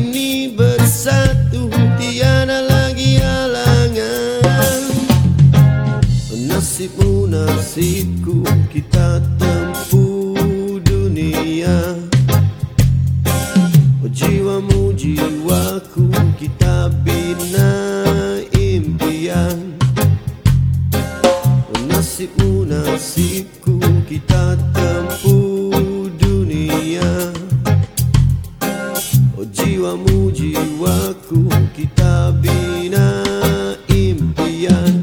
ini bersatu, tiada lagi halangan. Nasibmu nasibku, kita tempuh dunia. Jiwamu jiwaku, kita bina impian. Nasibmu nasibku, kita tempuh dunia. Jiwamu jiwaku, kita bina impian.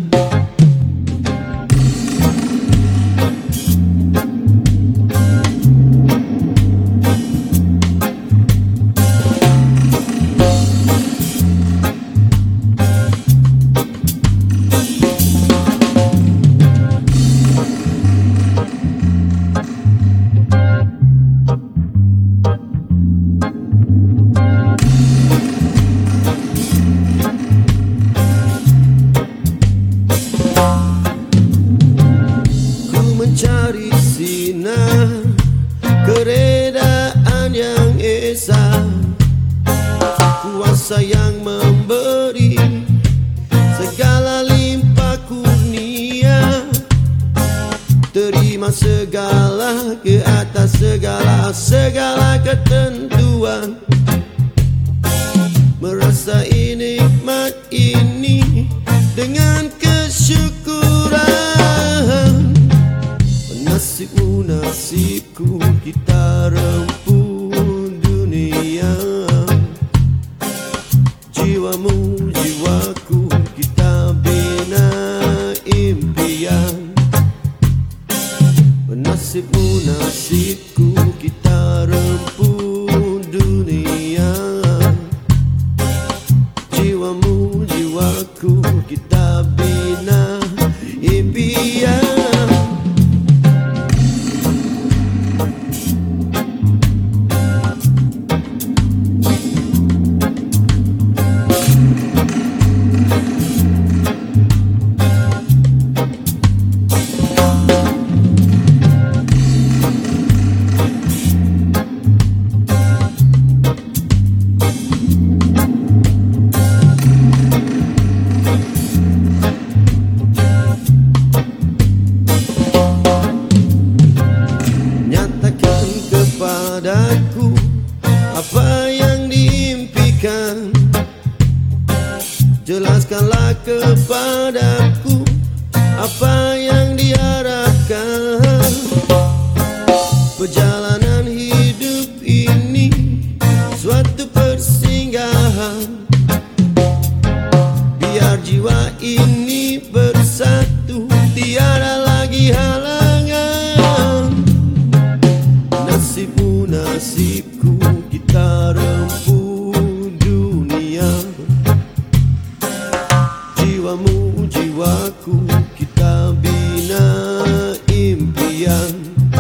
Mencari sinar keredaan yang esa, kuasa yang memberi segala limpah kurnia. Terima segala ke atas segala ketentuan. Merasai nikmat ini dengan kesyukuran. Nasibmu nasibku, kita rempuh dunia. Jiwamu jiwaku, kita bina impian. Nasibmu nasibku, kita rempuh dunia. Jiwamu jiwaku, kita bina impian. Padaku apa yang diimpikan, jelaskanlah kepadaku apa yang diharapkan. Perjalanan hidup ini suatu persinggahan, biar jiwa ini bersatu, tiada lagi halangan. Nasibmu nasibku, kita rempuh dunia. Jiwamu jiwaku, kita bina impian.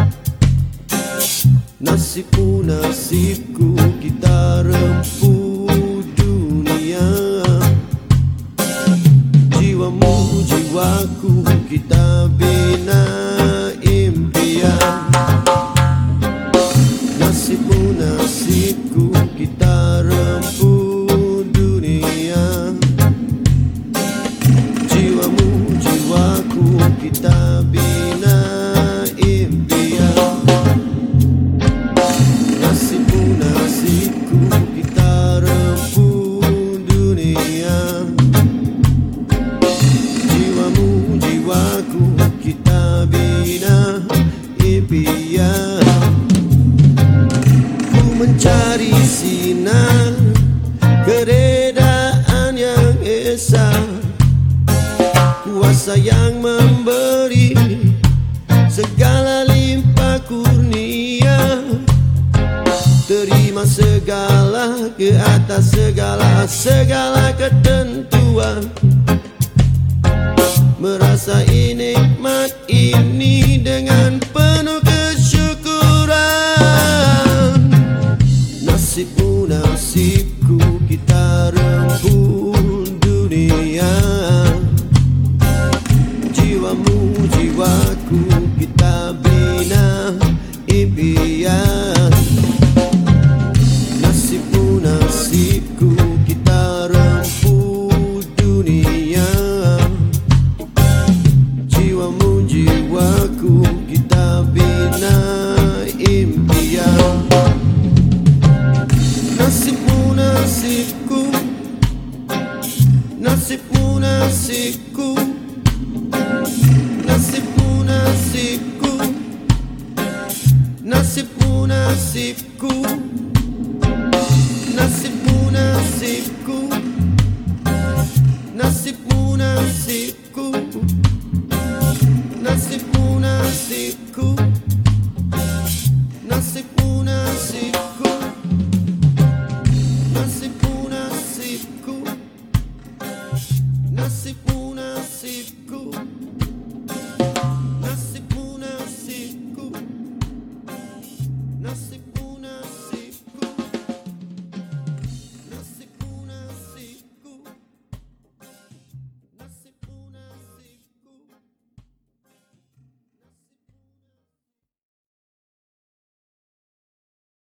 Nasibmu nasibku, kita rempuh dunia. Jiwamu jiwaku, kita bina impian. Nasibmu nasibku, kita rempuh dunia. Jiwamu jiwaku, kita bina impian. Nasibmu nasibku, kita rempuh dunia. Jiwamu jiwaku, kita bina impian. Mencari sinar keredaan yang esa, kuasa yang memberi segala limpah kurnia. Terima segala ke atas segala ketentuan. Merasai nikmat ini dengan penuh kesyukuran. Nasibmu nasibku, kita rempuh dunia. Jiwamu jiwaku, kita bina impian. Nasibmu nasib Nasibmu